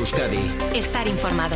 Euskadi. Estar informado.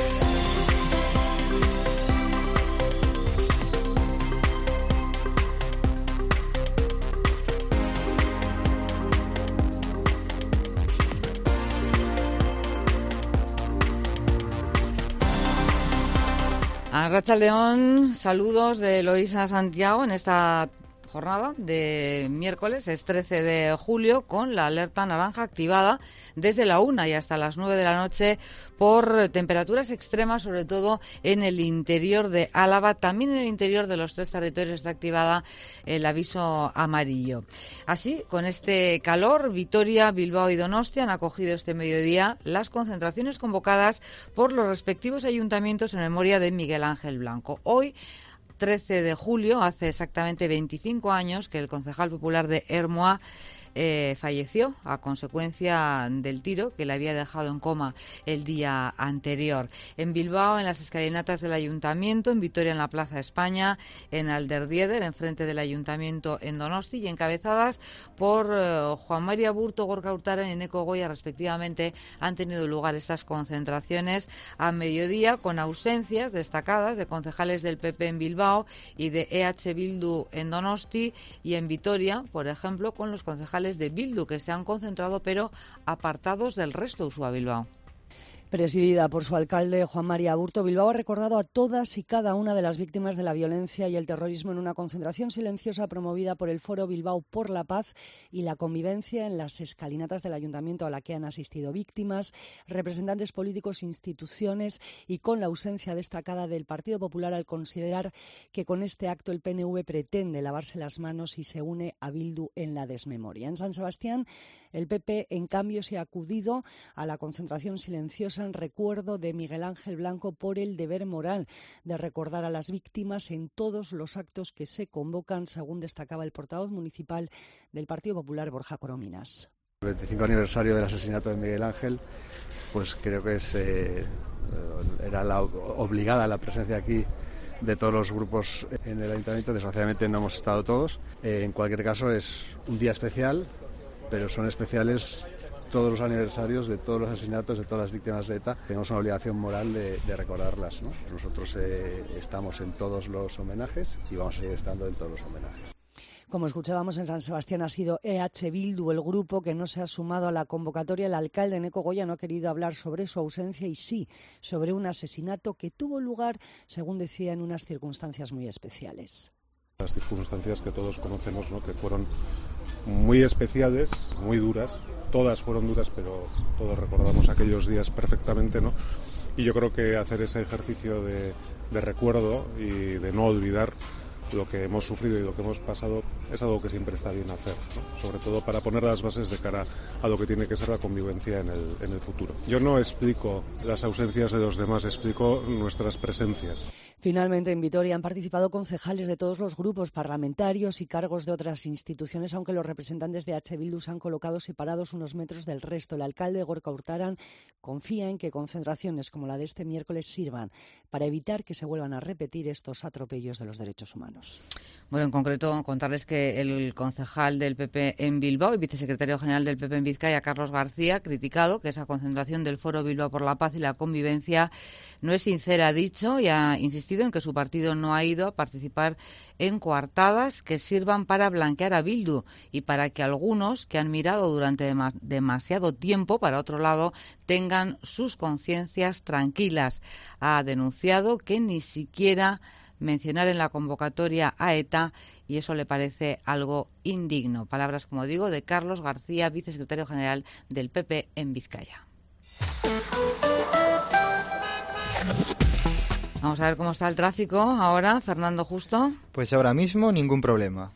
Arratsaldeón, saludos de Eloísa Santiago en esta jornada de miércoles, es 13 de julio, con la alerta naranja activada desde la 1 y hasta las 9 de la noche por temperaturas extremas, sobre todo en el interior de Álava. También en el interior de los 3 territorios está activada el aviso amarillo. Así, con este calor, Vitoria, Bilbao y Donostia han acogido este mediodía las concentraciones convocadas por los respectivos ayuntamientos en memoria de Miguel Ángel Blanco. Hoy, 13 de julio, hace exactamente 25 años que el concejal popular de Ermua falleció a consecuencia del tiro que le había dejado en coma el día anterior. En Bilbao, en las escalinatas del Ayuntamiento, en Vitoria, en la Plaza España, en Alderdieder, enfrente del Ayuntamiento en Donosti, y encabezadas por Juan María Aburto, Gorka Urtaran y Eneko Goya, respectivamente, han tenido lugar estas concentraciones a mediodía, con ausencias destacadas de concejales del PP en Bilbao y de EH Bildu en Donosti, y en Vitoria, por ejemplo, con los concejales de Bildu, que se han concentrado pero apartados del resto. Ursúa Bilbao. Presidida por su alcalde Juan María Aburto, Bilbao ha recordado a todas y cada una de las víctimas de la violencia y el terrorismo en una concentración silenciosa promovida por el Foro Bilbao por la Paz y la Convivencia en las escalinatas del Ayuntamiento, a la que han asistido víctimas, representantes políticos, instituciones, y con la ausencia destacada del Partido Popular, al considerar que con este acto el PNV pretende lavarse las manos y se une a Bildu en la desmemoria. En San Sebastián, el PP, en cambio, se ha acudido a la concentración silenciosa en recuerdo de Miguel Ángel Blanco por el deber moral de recordar a las víctimas en todos los actos que se convocan, según destacaba el portavoz municipal del Partido Popular, Borja Corominas. El 25 aniversario del asesinato de Miguel Ángel, pues creo que era obligada la presencia aquí de todos los grupos en el Ayuntamiento. Desgraciadamente no hemos estado todos. En cualquier caso, es un día especial, pero son especiales todos los aniversarios de todos los asesinatos de todas las víctimas de ETA. Tenemos una obligación moral de recordarlas, ¿no? Nosotros estamos en todos los homenajes y vamos a seguir estando en todos los homenajes. Como escuchábamos, en San Sebastián ha sido EH Bildu el grupo que no se ha sumado a la convocatoria. El alcalde Eneko Goya no ha querido hablar sobre su ausencia y sí sobre un asesinato que tuvo lugar, según decía, en unas circunstancias muy especiales. Las circunstancias que todos conocemos, ¿no?, que fueron muy especiales, muy duras. Todas fueron duras, pero todos recordamos aquellos días perfectamente, ¿no? Y yo creo que hacer ese ejercicio de recuerdo y de no olvidar lo que hemos sufrido y lo que hemos pasado es algo que siempre está bien hacer, ¿no? Sobre todo para poner las bases de cara a lo que tiene que ser la convivencia en el futuro. Yo no explico las ausencias de los demás, explico nuestras presencias. Finalmente, en Vitoria han participado concejales de todos los grupos parlamentarios y cargos de otras instituciones, aunque los representantes de H. Bildu se han colocado separados unos metros del resto. El alcalde Gorka Urtaran confía en que concentraciones como la de este miércoles sirvan para evitar que se vuelvan a repetir estos atropellos de los derechos humanos. Bueno, en concreto, contarles que el concejal del PP en Bilbao y vicesecretario general del PP en Vizcaya, Carlos García, ha criticado que esa concentración del Foro Bilbao por la Paz y la Convivencia no es sincera, ha dicho, y ha insistido en que su partido no ha ido a participar en coartadas que sirvan para blanquear a Bildu y para que algunos que han mirado durante demasiado tiempo para otro lado tengan sus conciencias tranquilas. Ha denunciado que ni siquiera mencionar en la convocatoria a ETA, y eso le parece algo indigno. Palabras, como digo, de Carlos García, vicesecretario general del PP en Vizcaya. Vamos a ver cómo está el tráfico ahora, Fernando Justo. Pues ahora mismo ningún problema.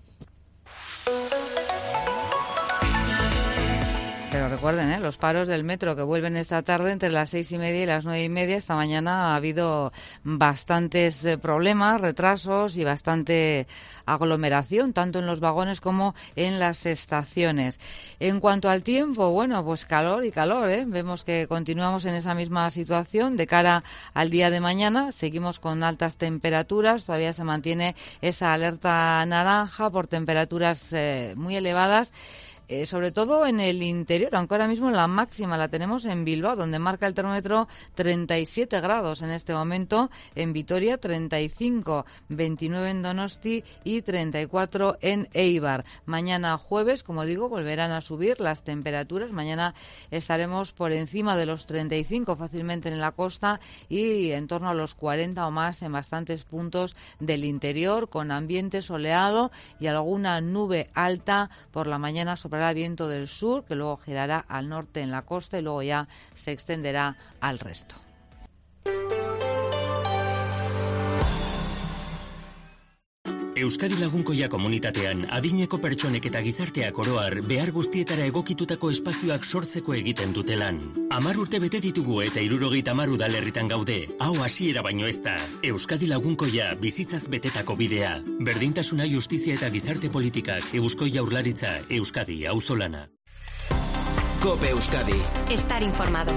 Pero recuerden, los paros del metro que vuelven esta tarde entre las 6:30 y las 9:30. Esta mañana ha habido bastantes problemas, retrasos y bastante aglomeración, tanto en los vagones como en las estaciones. En cuanto al tiempo, bueno, pues calor y calor, ¿eh? Vemos que continuamos en esa misma situación. De cara al día de mañana, seguimos con altas temperaturas. Todavía se mantiene esa alerta naranja por temperaturas muy elevadas. sobre todo en el interior, aunque ahora mismo la máxima la tenemos en Bilbao, donde marca el termómetro 37 grados en este momento, en Vitoria 35, 29 en Donosti y 34 en Eibar. Mañana jueves, como digo, volverán a subir las temperaturas. Mañana estaremos por encima de los 35 fácilmente en la costa y en torno a los 40 o más en bastantes puntos del interior, con ambiente soleado y alguna nube alta. Por la mañana soplará viento del sur, que luego girará al norte en la costa y luego ya se extenderá al resto. Euskadi Lagunkoia komunitatean adineko pertsonek eta gizarteak oroar behar guztietara egokitutako espazioak sortzeko egiten dute lan. 10 urte bete ditugu eta 70 udalerritan gaude. Hau hasiera baino ez da. Euskadi Lagunkoia bizitzaz betetako bidea. Berdintasuna, justizia eta gizarte politikak. Eusko Jaurlaritza, Euskadi, auzolana. COPE Euskadi. Estar informado.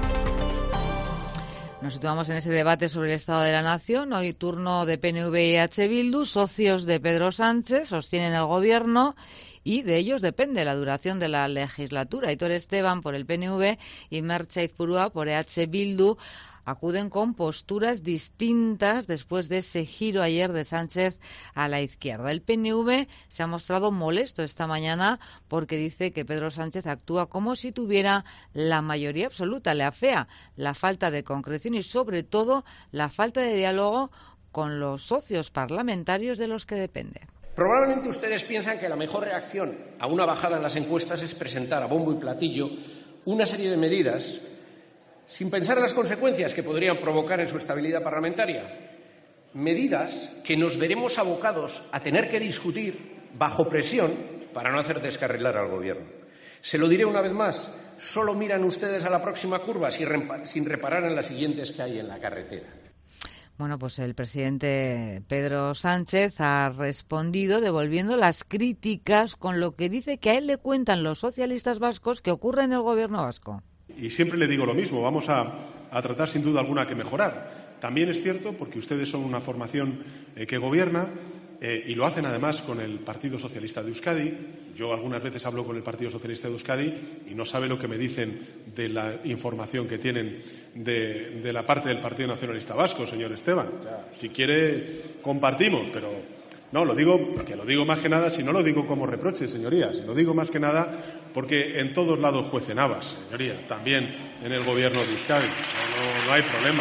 Nos situamos en ese debate sobre el Estado de la Nación. Hoy turno de PNV y EH Bildu, socios de Pedro Sánchez, sostienen el gobierno y de ellos depende la duración de la legislatura. Aitor Esteban por el PNV y Merche Aizpurua por EH Bildu acuden con posturas distintas después de ese giro ayer de Sánchez a la izquierda. El PNV se ha mostrado molesto esta mañana porque dice que Pedro Sánchez actúa como si tuviera la mayoría absoluta. Le afea la falta de concreción y, sobre todo, la falta de diálogo con los socios parlamentarios de los que depende. Probablemente ustedes piensan que la mejor reacción a una bajada en las encuestas es presentar a bombo y platillo una serie de medidas sin pensar en las consecuencias que podrían provocar en su estabilidad parlamentaria. Medidas que nos veremos abocados a tener que discutir bajo presión para no hacer descarrilar al Gobierno. Se lo diré una vez más, solo miran ustedes a la próxima curva sin reparar en las siguientes que hay en la carretera. Bueno, pues el presidente Pedro Sánchez ha respondido devolviendo las críticas con lo que dice que a él le cuentan los socialistas vascos que ocurre en el Gobierno vasco. Y siempre le digo lo mismo, vamos a tratar sin duda alguna que mejorar. También es cierto, porque ustedes son una formación que gobierna y lo hacen además con el Partido Socialista de Euskadi. Yo algunas veces hablo con el Partido Socialista de Euskadi y no sabe lo que me dicen de la información que tienen de la parte del Partido Nacionalista Vasco, señor Esteban. O sea, si quiere, compartimos, pero no, lo digo más que nada, si no lo digo como reproche, señorías, lo digo más que nada porque en todos lados cuecen habas, señoría, también en el Gobierno de Euskadi. No hay problema.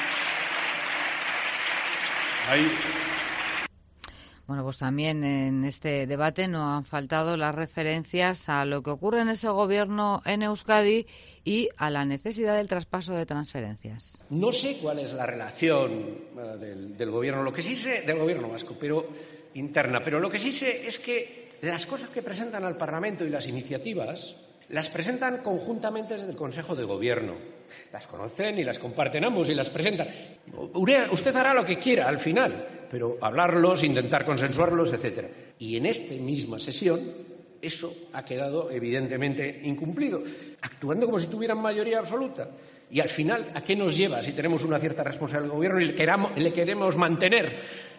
Bueno, pues también en este debate no han faltado las referencias a lo que ocurre en ese gobierno en Euskadi y a la necesidad del traspaso de transferencias. No sé cuál es la relación del gobierno, lo que sí sé del gobierno vasco, pero interna, pero lo que sí sé es que las cosas que presentan al Parlamento y las iniciativas las presentan conjuntamente desde el Consejo de Gobierno. Las conocen y las comparten ambos y las presentan. Usted hará lo que quiera al final, pero hablarlos, intentar consensuarlos, etcétera. Y en esta misma sesión eso ha quedado evidentemente incumplido, actuando como si tuvieran mayoría absoluta. Y al final, ¿a qué nos lleva si tenemos una cierta responsabilidad del Gobierno y le queremos mantener?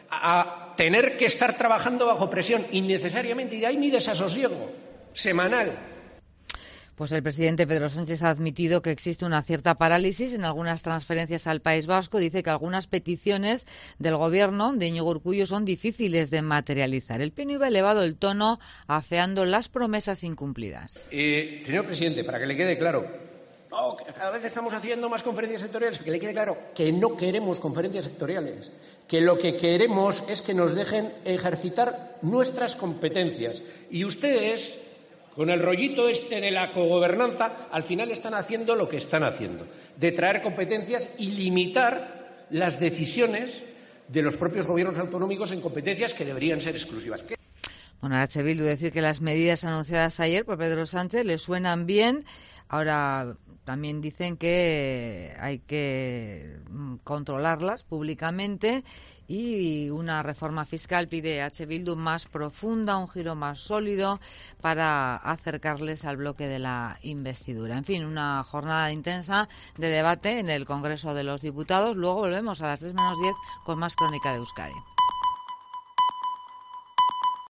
A tener que estar trabajando bajo presión innecesariamente, y de ahí mi desasosiego semanal. Pues el presidente Pedro Sánchez ha admitido que existe una cierta parálisis en algunas transferencias al País Vasco. Dice que algunas peticiones del Gobierno de Íñigo Urkullu son difíciles de materializar. El PNV ha elevado el tono, afeando las promesas incumplidas. Señor presidente, para que le quede claro, cada vez estamos haciendo más conferencias sectoriales, que le quede claro que no queremos conferencias sectoriales, que lo que queremos es que nos dejen ejercitar nuestras competencias. Y ustedes, con el rollito este de la cogobernanza, al final están haciendo lo que están haciendo, de traer competencias y limitar las decisiones de los propios gobiernos autonómicos en competencias que deberían ser exclusivas. Bueno, a EH Bildu decir que las medidas anunciadas ayer por Pedro Sánchez le suenan bien. Ahora también dicen que hay que controlarlas públicamente y una reforma fiscal pide EH Bildu más profunda, un giro más sólido para acercarles al bloque de la investidura. En fin, una jornada intensa de debate en el Congreso de los Diputados. Luego volvemos a las 3:10 con más Crónica de Euskadi.